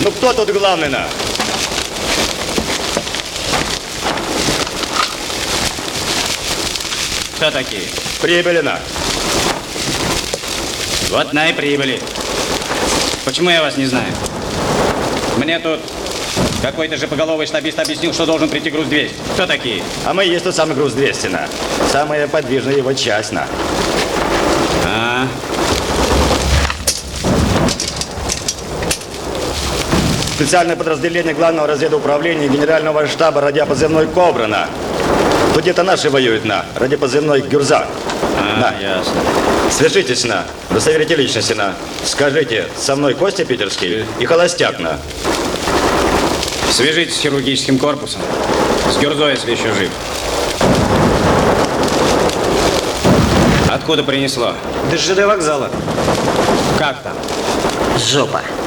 Ну кто тут главный на? Кто такие? Прибыли на. Вот на и прибыли. Почему я вас не знаю? Мне тут какой-то же поголовый штабист объяснил, что должен прийти груз 200. Кто такие? А мы есть тот самый груз 200 на. Самая подвижная его часть на. А, Специальное подразделение главного разведуправления генерального штаба радиопозывной «Кобра» на. Тут где-то наши воюют на. Радиопозывной «Гюрза». На. ясно. Свяжитесь на. Удостоверите личности на. Скажите, со мной Костя Питерский и Холостяк на. Свяжитесь с хирургическим корпусом. С Гюрзой, если еще жив. Откуда принесло? До ЖД вокзала. Как там? Жопа.